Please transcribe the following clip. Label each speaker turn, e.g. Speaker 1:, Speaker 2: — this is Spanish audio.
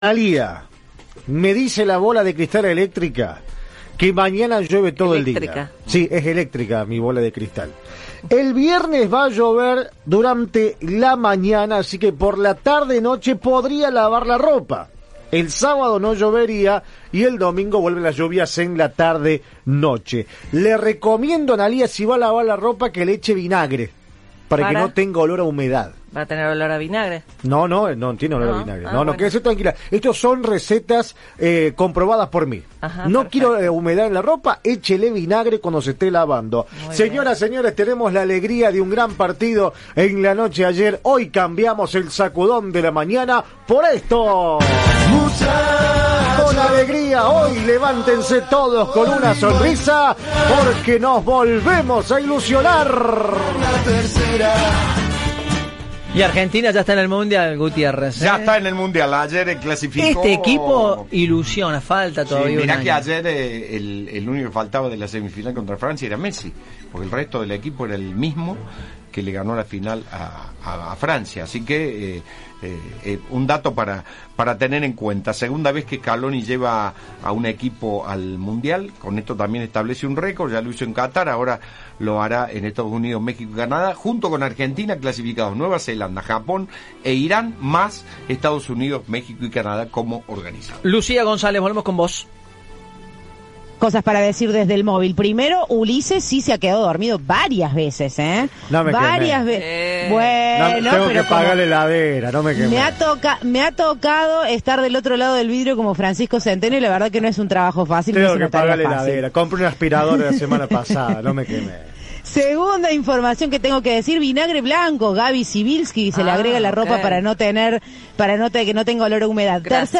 Speaker 1: Alía, me dice la bola de cristal eléctrica que mañana llueve todo el día. Sí, es eléctrica mi bola de cristal. El viernes va a llover durante la mañana, así que por la tarde-noche podría lavar la ropa. El sábado no llovería y el domingo vuelven las lluvias en la tarde-noche. Le recomiendo a Analía, si va a lavar la ropa, que le eche vinagre para que no tenga olor a humedad.
Speaker 2: ¿Va a tener olor a vinagre?
Speaker 1: No tiene olor a vinagre. Bueno. Quédese tranquila. Estos son recetas comprobadas por mí.
Speaker 2: Ajá,
Speaker 1: no
Speaker 2: perfecto.
Speaker 1: quiero humedad en la ropa, échele vinagre cuando se esté lavando.
Speaker 2: Muy
Speaker 1: Señoras, señores, tenemos la alegría de un gran partido en la noche de ayer. Hoy cambiamos el sacudón de la mañana por esto. Con alegría, hoy levántense todos con una sonrisa porque nos volvemos a ilusionar.
Speaker 3: Y Argentina ya está en el Mundial, Gutiérrez.
Speaker 4: Ya está en el Mundial, ayer clasificó.
Speaker 3: Este equipo ilusiona, falta todavía
Speaker 4: mirá
Speaker 3: un año.
Speaker 4: que ayer el único que faltaba de la semifinal contra Francia era Messi, porque el resto del equipo era el mismo que le ganó la final a Francia, así que un dato para tener en cuenta. Segunda vez que Scaloni lleva a un equipo al Mundial, con esto también establece un récord, ya lo hizo en Qatar, ahora lo hará en Estados Unidos, México y Canadá, junto con Argentina, clasificados Nueva Zelanda, Japón e Irán, más Estados Unidos, México y Canadá como organizadores.
Speaker 3: Lucía González, volvemos con vos.
Speaker 5: Cosas para decir desde el móvil. Primero, Ulises sí se ha quedado dormido varias veces, ¿eh?
Speaker 1: No me
Speaker 5: varias
Speaker 1: quemé.
Speaker 5: veces. Bueno,
Speaker 1: tengo
Speaker 5: pero
Speaker 1: que pagar la heladera, no me quemé.
Speaker 5: me ha tocado estar del otro lado del vidrio como Francisco Centeno y la verdad que no es un trabajo fácil.
Speaker 1: Tengo
Speaker 5: no es
Speaker 1: que
Speaker 5: una tarea
Speaker 1: pagar la
Speaker 5: fácil.
Speaker 1: heladera. Compré un aspirador la semana pasada, no me quemé.
Speaker 5: Segunda información que tengo que decir, vinagre blanco, Gaby Sibilski se le agrega la ropa
Speaker 2: ok.
Speaker 5: para que no tenga olor a humedad.
Speaker 2: Gracias.